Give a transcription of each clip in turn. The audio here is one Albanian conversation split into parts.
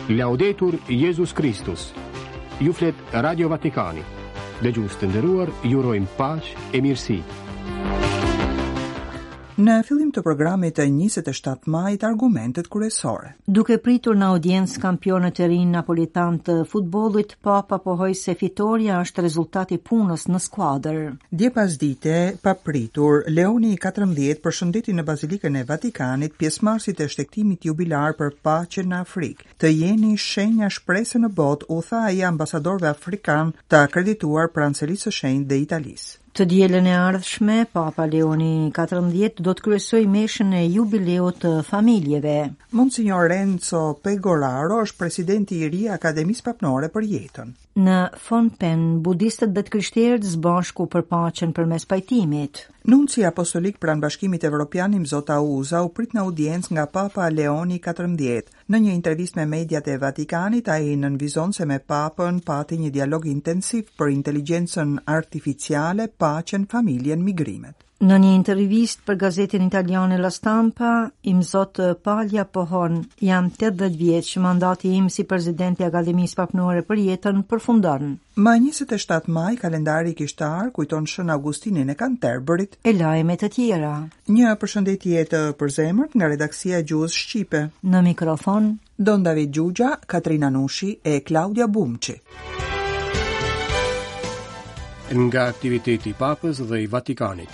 Laudetur Jesus Christus. Ju flet Radio Vatikani. Dëgjues të nderuar, ju urojmë paqë e mirësi. Në fillim të programit të 27 majit argumentet kryesore. Duke pritur në audiencë kampionët e rinj napolitan të futbollit, Papa pohoi se fitoria është rezultati i punës në skuadër. Dje pasdite, papritur, Leoni XIV përshëndeti në Bazilikën e Vatikanit pjesëmarrësit e shtektimit jubilar për paqen në Afrikë. Të jeni shenja shpresë në botë, u tha ai ambasadorëve afrikan të akredituar prancerisë së shenjtë dhe Italisë. Të dielën e ardhshme, Papa Leoni XIV do të kryesojë meshën e jubileut të familjeve. Monsignor Renzo Pegoraro është presidenti i ri i Akademisë Papnore për Jetën. Në Phnom Penh, budistët dhe të krishterët zbashku për paqen përmes pajtimit. Nunci apostolik pranë Bashkimit Evropian Imzot Auza u prit në audiencë nga Papa Leoni XIV. Në një intervistë me mediat e Vatikanit, ai nënvizon se me Papën pati një dialog intensiv për inteligjencën artificiale, paqen, familjen, migrimet. Në një intervistë për gazetën italiane La Stampa, Imzot Palja pohon: "Jam 80 vjeç, mandati im si presidenti i Akademisë Papnore për Jetën përfundon." Më 27 maj, kalendari kishtar kujton Shën Augustinin e Canterburyt e lajmet të tjera. Një përshëndetje të përzemërt nga redaksia e Gjuhës Shqipe. Në mikrofon, Don David Gjugja, Katrina Nushi e Claudia Bumçi. Nga aktiviteti i Papës dhe i Vatikanit.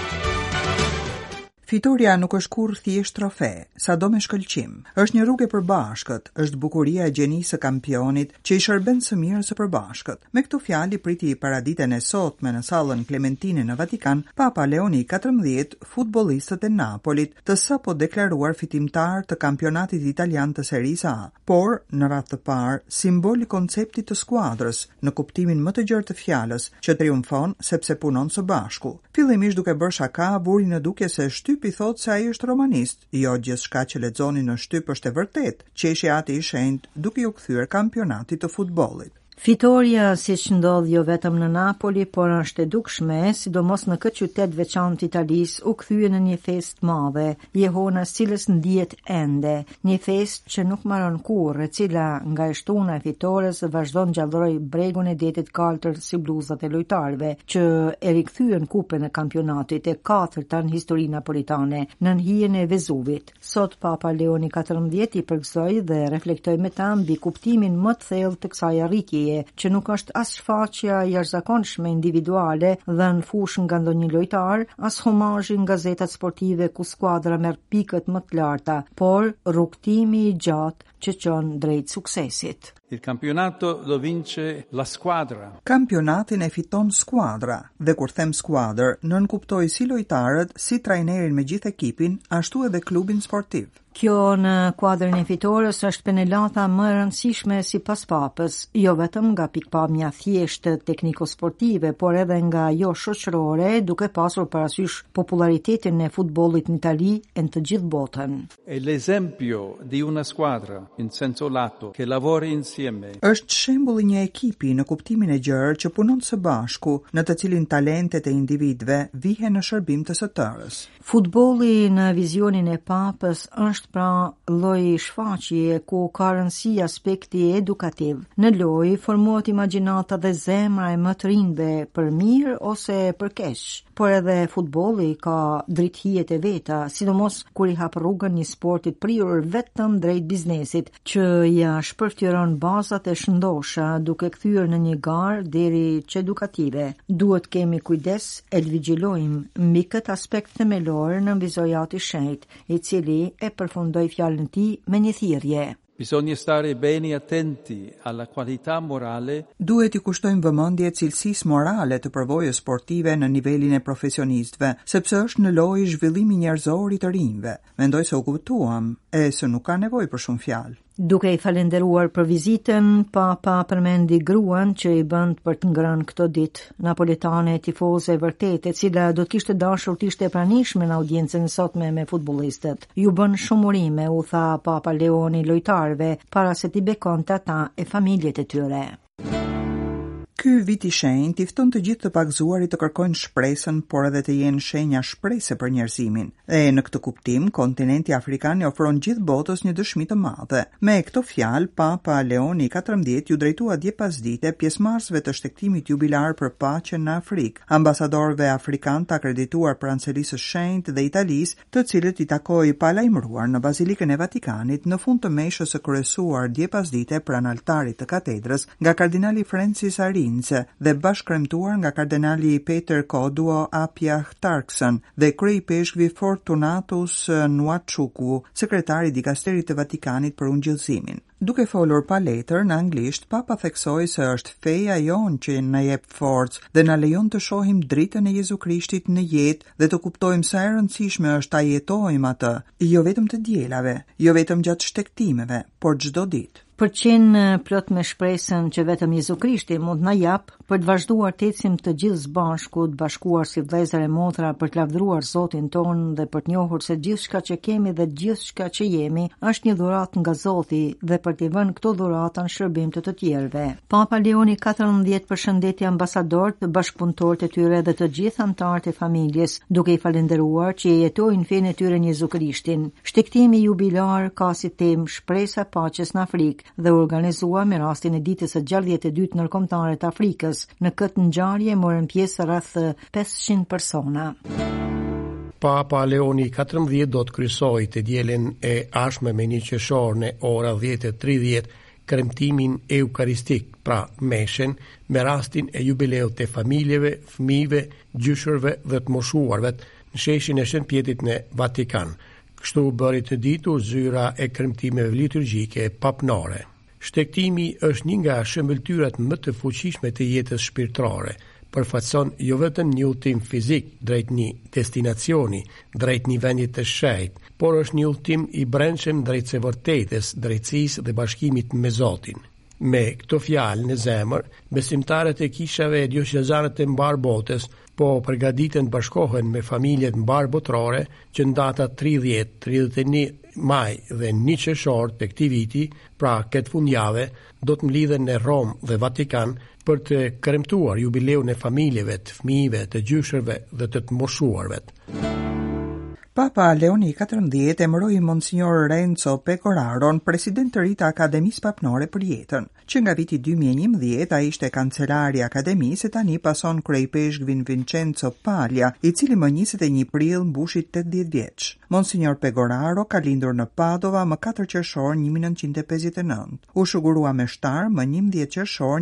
Fitoria nuk është kur thjesht trofe, sado me shkëlqim. Është një rrugë e përbashkët, është bukuria e gjenisë së kampionit që i shërben së miri së përbashkët. Me këto fjalë priti paraditën e sotme në sallën Klementine në Vatikan, Papa Leoni XIV, futbollistët e Napolit, të sapo deklaruar fitimtar të kampionatit italian të serisë A, por në radhë të parë simbol i konceptit të skuadrës, në kuptimin më të gjerë të fjalës, që triumfon sepse punon së bashku. Fillimisht duke bërë shaka, buri në dukje se i thot se ai është romanist, jo gjithçka që lexoni në shtyp është e vërtet, qeshja ati i shenjtë duke u kthyer kampionatit të futbollit. Fitoria, siç ndodh jo vetëm në Napoli, por është e dukshme, sidomos në këtë qytet veçantë Italisë, u kthye në një festë madhe, jehona cilës ndihet ende, një festë që nuk mbaron kurrë, e cila nga shtuna e fitores vazhdon gjallëroj bregun e detit kaltër si bluzat e lojtarëve, që e rikthyen kupën e kampionatit e katërta në historinë napolitane, në hijen e Vezuvit. Sot Papa Leoni XIV i përgëzoi dhe reflektoi me ta mbi kuptimin më të thellë të kësaj arritjeje, që nuk është as shfaqja jashtëzakonshme individuale dhe në fushën nga ndonjë lojtar, as homazhi nga gazetat sportive ku skuadra merr pikët më të larta, por rrugtimi i gjatë që çon drejt suksesit. Il campionato lo vince la squadra. Kampionatin e fiton skuadra, dhe kur them skuadër, nën kuptoj si lojtarët, si trajnerin me gjithë ekipin, ashtu edhe klubin sportiv. Kjo në kuadrin e fitores është penelata më e rëndësishme sipas Papës, jo vetëm nga pikpamja thjeshtë tekniko-sportive, por edhe nga ajo shoqërore, duke pasur parasysh popularitetin e futbollit në Itali e në të gjithë botën. È l'esempio di una squadra in senso lato che lavora insieme. Është shembulli një ekipi në kuptimin e gjerë që punon së bashku, në të cilin talentet e individëve vihen në shërbim të së tërës. Futbolli në vizionin e Papës është pra lloj shfaqje ku ka rëndësi aspekti edukativ. Në lojë formohet imagjinata dhe zemra e më të rinjve për mirë ose për keq. Por edhe futbolli ka drejthijet e veta, sidomos kur i hap rrugën një sporti të prirur vetëm drejt biznesit, që ja shpërfyeron bazat e shëndosha duke kthyer në një garë deri ç'edukative. Duhet kemi kujdes e vigjilojmë mbi këtë aspekt themelor në vizojat i shenjtë, i cili e përfundoi fjalën e tij me një thirrje. Bisogna stare bene attenti alla qualità morale. Duhet i kushtojmë vëmendje cilësisë morale të përvojës sportive në nivelin e profesionistëve, sepse është në lojë zhvillimi njerëzor i të rinjve. Mendoj se u kuptuam, e se nuk ka nevojë për shumë fjalë. Duke i falenderuar për vizitën, Papa përmendi gruan që i bënd për të ngrënë këto ditë, napoletane tifoze e vërtet, e cila do të kishte dashur të ishte e pranishme në audiencën e sotme me futbollistët. Ju bën shumë urime, u tha Papa Leoni lojtarëve, para se t'i bekonte ata e familjet e tyre. Ky vit I shenjtë I fton të gjithë të pagzuarit të kërkojnë shpresën, por edhe të jenë shenja shprese për njerëzimin. E në këtë kuptim, kontinenti afrikan I ofron gjithë botës një dëshmi të madhe. Me këto fjalë, Papa Leoni XIV ju drejtua dje pasdite pjesëmarrësve të shtektimit jubilar për paqen në Afrikë, ambasadorëve afrikan të akredituar pranë Selisë së Shenjtë dhe Italisë, të cilët I takoi pa lajmëruar në Bazilikën e Vatikanit në fund të meshës së kryesuar dje pasdite pranë altarit të katedrës nga kardinali Francis Ari dhe bashkëkremtuar nga kardinali Peter Koduo Apia Tarkson dhe kryepeshkvi Fortunatus Nwachukwu, sekretari dikasterit të Vatikanit për ungjillëzimin. Duke folur pa letër në anglisht, Papa theksoi se është feja jon që na jep forcë dhe na lejon të shohim dritën e Jezu Krishtit në jetë dhe të kuptojmë sa e rëndësishme është ta jetojmë atë, jo vetëm të dielave, jo vetëm gjatë shtektimeve, por çdo ditë. Për qenë plot me shpresën që vetëm Jezu Krishti mund na jap për të vazhduar të ecim të gjithë së bashku, të bashkuar si vëllezër e motra për të lavdëruar Zotin ton dhe për të njohur se gjithçka që kemi dhe gjithçka që jemi është një dhuratë nga Zoti dhe për të vënë këto dhurata në shërbim të tjerëve. Papa Leoni XIV përshëndeti ambasadorët, bashkëpunëtorët e tyre dhe të gjithë anëtarët e familjes, duke I falendëruar që jetojnë fenë e tyre në Jezu Krishtin. Shtegtimi jubilar ka si temë shpresa e paqes në Afrikë dhe organizua me rastin e ditës së 62 ndërkombëtare të Afrikës. Në këtë ngjarje morën pjesë rreth 500 persona. Papa Leoni XIV do të kryesojë të dielën e ardhshme me 1 qershor në ora 10:30 kremtimin eukaristik, pra meshen, me rastin e jubileut të familjeve, fëmijëve, gjyshërve dhe të moshuarve në sheshin e Shënpjetit në Vatikan. Kështu bëri të ditur zyra e kremtimeve liturgjike papnore. Shtegtimi është një nga shëmbëltyrat më të fuqishme të jetës shpirtërore. Përfaqëson jo vetëm një udhtim fizik drejt një destinacioni, drejt një vendi të shenjtë, por është një udhtim I brendshëm drejt së vërtetës, drejtësisë dhe bashkimit me Zotin. Me këto fjalë në zemër, besimtarët e kishave diocezane të mbar botës po përgatiten të bashkohen me familjet mbar botërore që në data 30, 31 maj dhe 1 qershor të këtij viti, pra këtë fundjavë, do të mlidhen në Rom dhe Vatikan për të kremtuar jubileun e familjeve, të fëmijëve, të gjyshërve dhe të moshuarve. Papa Leoni XIV emëroi Monsignor Renzo Pecoraron, president të ri të Akademisë Papnore për Jetën, që nga viti 2011 ai ishte kancelari I Akademisë e tani pason kryepeshkvin Vincenzo Paglia, I cili më 21 prill mbushi 80 vjeç. Monsignor Pecoraro ka lindur në Padova më 4 qershor 1959. U shugurua me shtar më 11 qershor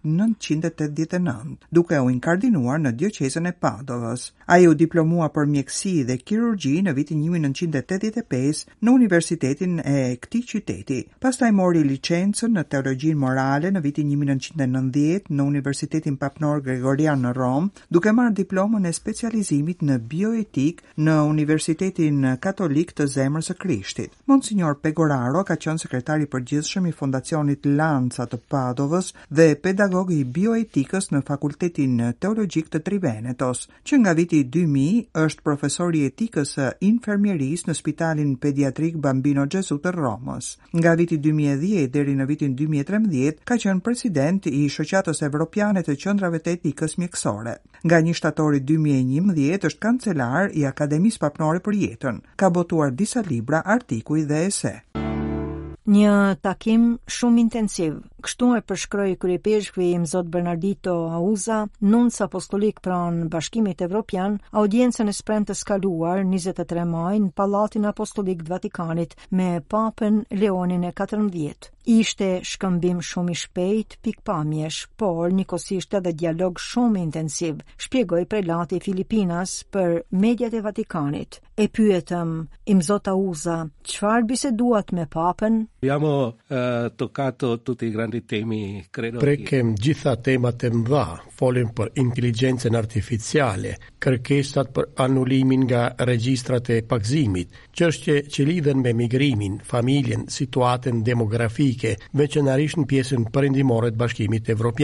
1989, duke u inkardinuar në dioqezën e Padovës. Ai u diplomua për mjekësi dhe kirurgji në vitin 1985 në Universitetin e këtij qyteti. Pastaj mori licencën në teologjinë morale në vitin 1990 në Universitetin Papnor Gregorian në Rom, duke marrë diplomën e specializimit në bioetik në Universitetin Katolik të Zemrës së Krishtit. Monsignor Pecoraro ka qenë sekretari I përgjithshëm I Fondacionit Lanza të Padovës dhe pedagog I bioetikës në Fakultetin Teologjik të Trivenetos, që nga viti 2000 është profesor I etikës së infermierisë në Spitalin Pediatrik Bambino Gesù të Romës. Nga viti 2010 deri në vitin 2013 ka qenë president I Shoqatës Evropiane të Qendrave të Etikës Mjekësore. Nga 1 shtatori 2011 është kancelar I Akademisë Papnore për Jetën. Ka botuar disa libra, artikuj dhe ese. Një takim shumë intensiv. Kështu e përshkroi kryepeshkvi I Mzot Bernardito Auza, nunc apostolik pranë Bashkimit Evropian, audiencën e spremtës kaluar 23 maj në Pallatin Apostolik të Vatikanit me Papën Leonin e XIV. Ishte shkëmbim shumë I shpejt, pikpamjesh, por njëkohësisht edhe dialog shumë intensiv, shpjegoi prelati I Filipinas për mediat e Vatikanit. E pyetëm, I Mzot Auza, çfarë biseduat me Papën? Abbiamo toccato tutti I grandi temi, credo. Prekem gjitha temat e mëdha, folim për inteligjencën artificiale, kërkesat për anulimin nga regjistrat e pagëzimit, çështje që lidhen me migrimin, familjen, situatën demografike, veçanërisht në pjesën perëndimore të Bashkimit Evropian.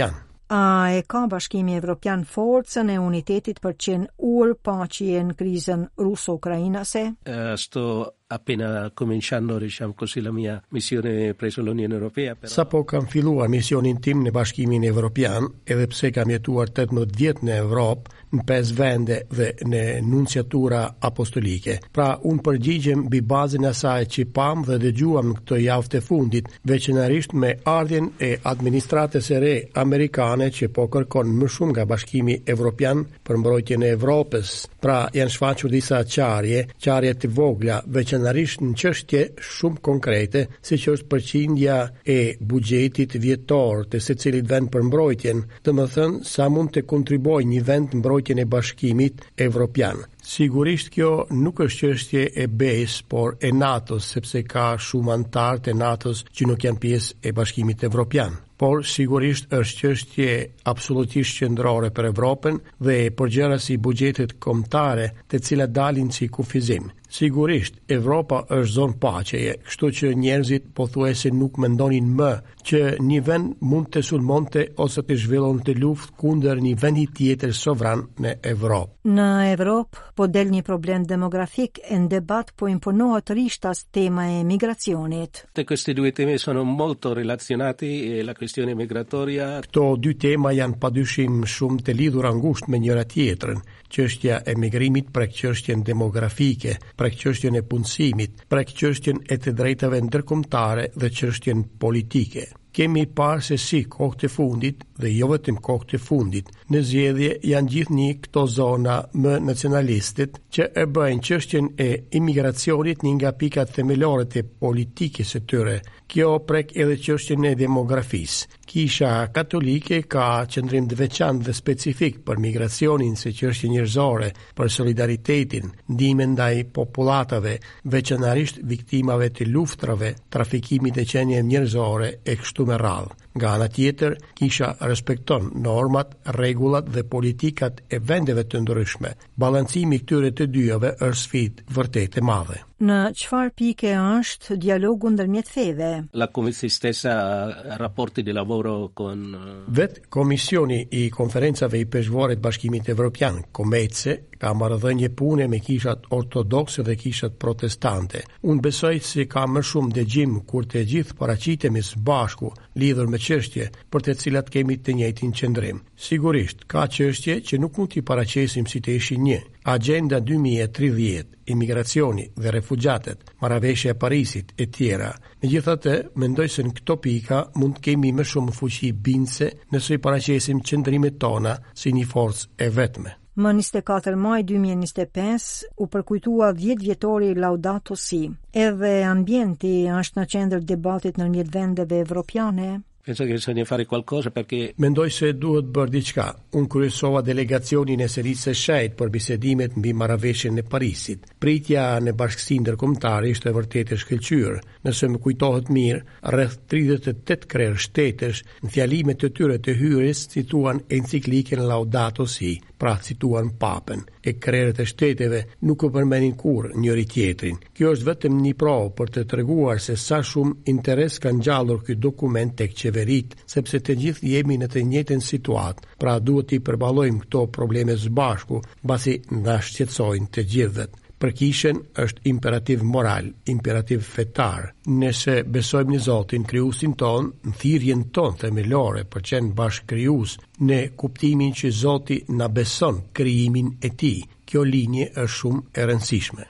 A e ka Bashkimi Evropian forcën e unitetit për qenë ul pace në krizën russo-ucrainase? Sto appena cominciando, diciamo così, la mia missione presso l'Unione Europea. Sapo kam filluar misionin tim në Bashkimin Evropian, edhe pse kam jetuar 18 vjet në Evropë, në 5 vende dhe në nunciatura apostolike. Pra, unë përgjigjem mbi bazën e asaj që pam dhe dëgjuam në këtë javë të fundit, veçanërisht me ardhjen e administratës së re amerikane që po kërkon më shumë nga Bashkimi Evropian për mbrojtjen e Evropës. Pra, janë shfaqur disa qarje të vogla, veçanërisht në çështje shumë konkrete, siç është përqindja e buxhetit vjetor të secilit vend për mbrojtjen, domethënë sa mund të kontribuojë një vend në mbrojtjen e Bashkimit Evropian. Sigurisht kjo nuk është çështje e BE-s, por e NATO-s, sepse ka shumë anëtarë të NATO-s që nuk janë pjesë e Bashkimit Evropian. Por sigurisht është çështje absolutisht qendrore për Evropën dhe për gjëra si buxhetet kombëtare, të cilat dalin si kufizim. Sigurisht, Evropa është zonë paqeje, kështu që njerëzit pothuajse nuk mendonin më që një vend mund të sulmonte ose të zhvillonte luftë kundër një vendi tjetër sovran në Evropë. Në Evropë po del një problem demografik e në debat po imponohet rishtas tema e migracionit. Questi due temi sono molto relazionati e la questione migratoria. Këto dy tema janë padyshim shumë të lidhura ngushtë me njëra tjetrën. Çështja e migrimit prek çështjen demografike, prek çështjen e punësimit, prek çështjen e të drejtave ndërkombëtare dhe çështjen politike. Kemi parë se si kohët e fundit, dhe jo vetëm kohët e fundit, në zgjedhje janë gjithnjë këto zona më nacionalistit që e bëjnë çështjen e imigracionit një nga pikat themelore të politikës së tyre. Kjo prek edhe çështjen e demografisë. Kisha katolike ka qëndrim të veçantë dhe specifik për migracionin si çështje njerëzore, për solidaritetin, ndihmën ndaj popullatave, veçanërisht viktimave të luftrave, trafikimit e qenieve njerëzore e kështu me radhë. Nga ana tjetër, kisha respekton normat, rregullat dhe politikat e vendeve të ndryshme. Balancimi këtyre të dyjave është sfidë vërtet e madhe. Në çfarë pike është dialogu ndërmjet feve? La Commissione stessa rapporti di lavoro con Vet Komisioni i konferencave i peshvorit Bashkimit Evropian, Komece, ka marrëdhënie pune me kishat ortodokse dhe kishat protestante. Unë besoj se ka më shumë dëgjim kur të gjithë paraqitemi së bashku lidhur me çështje për të cilat kemi të njëjtin qëndrim. Sigurisht, ka çështje që nuk mund t'i paraqesim si të ishin një. Agenda 2030, imigracioni dhe refugjatët, marrëveshja e Parisit e tjera. Megjithatë, mendoj se në këto pika mund të kemi më shumë fuqi bindëse nëse i paraqesim qëndrimet tona si një forcë e vetme. Më 24 maj 2025 u përkujtua 10 vjetori Laudato Si. Edhe ambienti është në qendër debatit ndërmjet vendeve evropiane. Penso che bisogna fare qualcosa perché Mendoj se duhet bërë diçka. Unë kryesova delegacionin e serisë së shejt për bisedimet mbi marrëveshjen e Parisit. Pritja në bashkësinë ndërkombëtare ishte vërtet e shkëlqyer. Nëse më kujtohet mirë, rreth 38 krerë shtetësh në fjalimet të tyre të hyrjes cituan enciklikën Laudato Si, pra cituan papën. E krerët e shteteve nuk u përmendin kurrë njëri tjetrin. Kjo është vetëm një provë për të treguar se sa shumë interes ka ngjallur ky dokument tek qeverit, sepse të gjithë jemi në të njëjtën situatë. Pra duhet i përballojmë këto probleme së bashku, mbasi na shqetësojnë të gjithëvet. Për kishën është imperativ moral, imperativ fetar. Nëse besojmë në Zotin krijuesin ton, në thirrjen ton themelore për qenë bashkëkrijues, në kuptimin që Zoti na beson krijimin e tij, kjo linje është shumë e rëndësishme.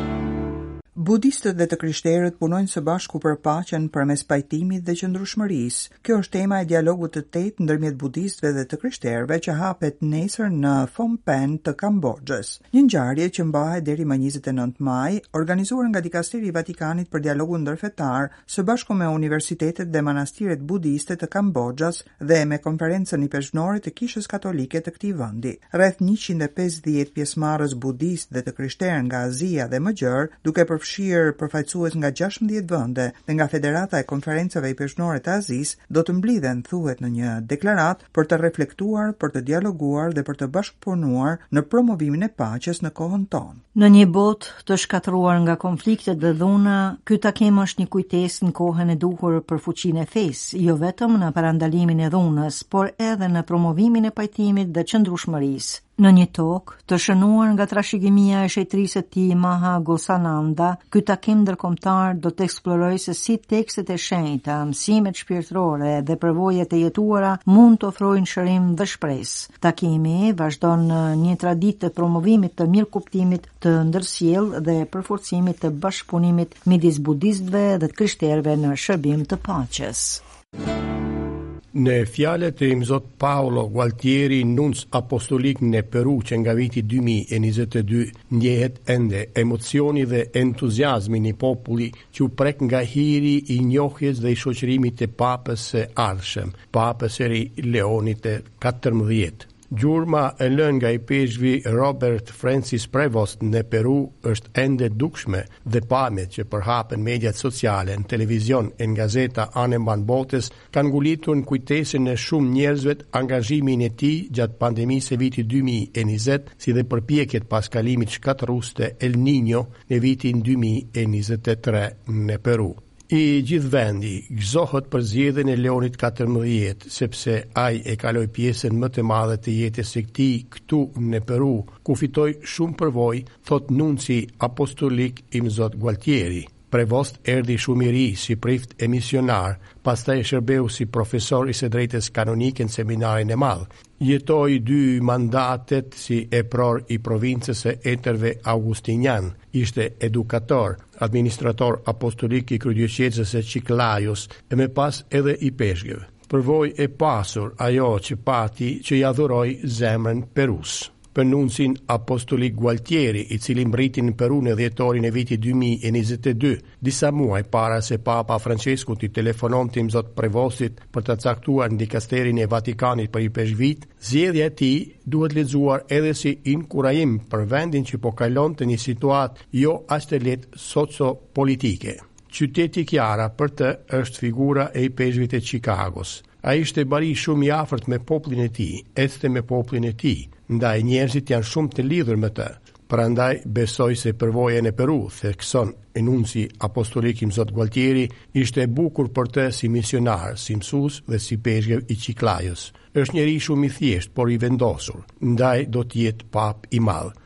Budistët dhe të krishterët punojnë së bashku për paqen përmes pajtimit dhe qëndrueshmërisë. Kjo është tema e dialogut të 8 ndërmjet budistëve dhe të krishterëve që hapet nesër në Phnom Penh të Kamboxhës. Një ngjarje që mbahet deri më 29 maj, organizuar nga Dikasteri i Vatikanit për dialogun ndërfetar, së bashku me universitetet dhe manastiret budiste të Kamboxhës dhe me konferencën i peshqnore të Kishës Katolike të këtij vendi. Rreth 150 pjesëmarrës budistë dhe të krishterë nga Azia dhe më gjerë, duke përfshirë përfaqësues nga 16 vende dhe nga Federata e Konferencave Ipershnore të Azisë, do të mblidhen, thuhet në një deklaratë, për të reflektuar, për të dialoguar dhe për të bashkëpunuar në promovimin e paqes në kohën tonë. Në një botë të shkatëruar nga konfliktet dhe dhuna, ky takim është një kujtesë në kohën e duhur për fuqinë e fesë, jo vetëm në parandalimin e dhunës, por edhe në promovimin e pajtimit dhe qëndrueshmërisë. Në një tokë të shënuar nga trashëgimia e shetërisë së tij Maha Ghosananda, ky takim ndërkombëtar do të eksplorojë se si tekstet e shenjta, mësimet shpirtërore dhe përvojat e jetuara mund të ofrojnë shërim dhe shpresë. Takimi vazhdon në një traditë të promovimit të mirëkuptimit të ndërsjellë dhe përforcimit të bashkëpunimit midis budistëve dhe të krishterëve në shërbim të paqes. Në fjalët e Imzot Paolo Gualtieri, nunc apostolik në Peru që nga viti 2022 ndjehet ende emocioni dhe entuziazmi një populli që u prek nga hiri i njohjes dhe i shoqërimit të papës së ardhshëm, papës së ri Leonit të 14. Gjurma e lënë nga i peshqvi Robert Francis Prevost në Peru është ende dukshme dhe pamjet që përhapen mediat sociale, në televizion e në gazeta anë mban botës kanë ngulitur në kujtesën e shumë njerëzve angazhimin e tij gjatë pandemisë e vitit 2020, si dhe përpjekjet pas kalimit shkatërrues të El Niño në vitin 2023 në Peru. I gjithë vendi gëzohet për zgjedhjen e Leonit 14, sepse ai e kaloi pjesën më të madhe të jetës së tij këtu në Peru, ku fitoi shumë përvojë, thot nunci apostolik Imzot Gualtieri. Prevost erdhi shumë i ri si prift e misionar, pastaj shërbeu si profesor i së drejtës kanonike në seminarin e madh. Jetoi 2 mandatet si epror i provincës së Etërve Augustinian, ishte edukator, administrator apostolik i kryedyqezës së Chiclayos e më pas edhe i peshqve. Përvojë e pasur ajo që pati që ja dhuroi zemrën Perus. Për nuncin apostolik Gualtieri, i cili mbriti në Peru në dhjetorin e vitit 2022, disa muaj para se Papa Francesku t'i telefononte Imzot Prevostit për të caktuar në dikasterin e Vatikanit për i peshvit, zgjedhja e tij duhet lexuar edhe si inkurajim për vendin që po kalonte një situatë jo aq të lehtë socio-politike. Qyteti Chiara për të është figura e i peshvit e Chicagos. Ai ishte bari shumë i afërt me popullin e tij, ecte me popullin e tij, ndaj njerëzit janë shumë të lidhur me të. Prandaj besoj se përvoja në Peru, thekson enunci apostolik Imzot Gualtieri, ishte e bukur për të si misionar, si mësues dhe si peshqev i Chiclayos. Është njeri shumë i thjesht, por i vendosur, ndaj do të jetë pap i madh.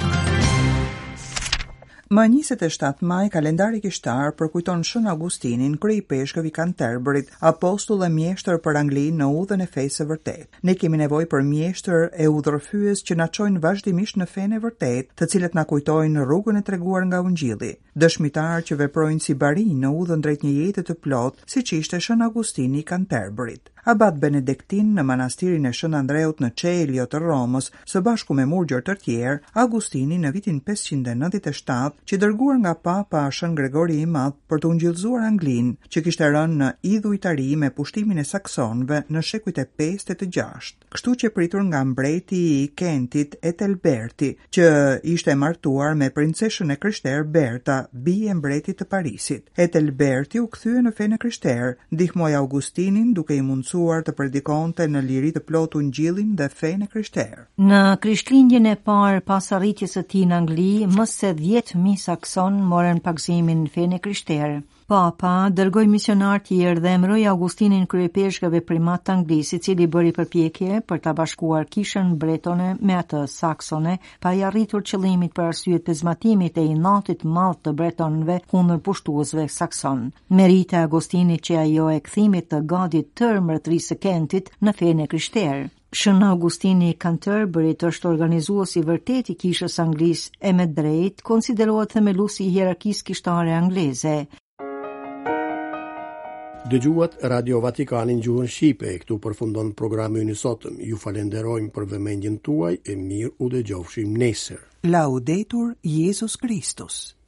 Më 27 maj, kalendari kishtar përkujton Shën Augustinin, krye peshkëv i Canterburyt, apostull e mjeshtër për Anglinë në udhën e fesë së vërtetë. Ne kemi nevojë për mjeshtër e udhërfyes që na çojnë vazhdimisht në fenë e vërtetë, të cilët na kujtojnë rrugën e treguar nga Ungjilli. Dëshmitar që veprojnë si barinj në udhën drejt një jete të plotë, siç ishte Shën Augustini i Canterburyt. Abat Benediktin në manastirin e Shën Andreut në Çelio të Romës, së bashku me murgjër të tjerë, Augustini në vitin 597 që dërguar nga Papa Shën Gregori i Madh për të ungjillëzuar Anglinë, që kishte rënë në idhujtari me pushtimin e saksonëve në shekujt e 5 e të 6. Kështu që pritur nga mbreti i Kentit Ethelberti, që ishte martuar me princeshën e krishterë Berta, bie e mbretit të Parisit. Ethelberti u kthye në fenë krishterë, ndihmoi Augustinin duke i mundsuar të predikonte në liri të plotë Ungjillin dhe fenë krishterë. Në Krishtlindjen e parë pas arritjes së tij në Angli, më se 10.000 sakson morën pagëzimin në fenë krishterë. Papa dërgoi misionar tjerë dhe emëroi Augustinin kryepeshkëve primat të Anglisë, i cili bëri përpjekje për ta bashkuar kishën bretone me atë saksone, pa i arritur qëllimit për arsye të zmatimit e inatit madh të bretonëve kundër pushtuesve sakson. Merita e Augustinit që ajo e kthimit të gadit tërë mbretërisë së Kentit në fenë krishterë. Shën Augustini i Canterburyt është organizuesi vërtet i kishës anglisë e me drejt konsiderohet themeluesi i hierarkisë kishtare angleze. Dëgjuat Radio Vatikanin gjuhën shqipe, këtu përfundon programi i sotëm. Ju falenderojmë për vëmendjen tuaj e mirë u dëgjofshim nesër. Laudetur Jesus Christus.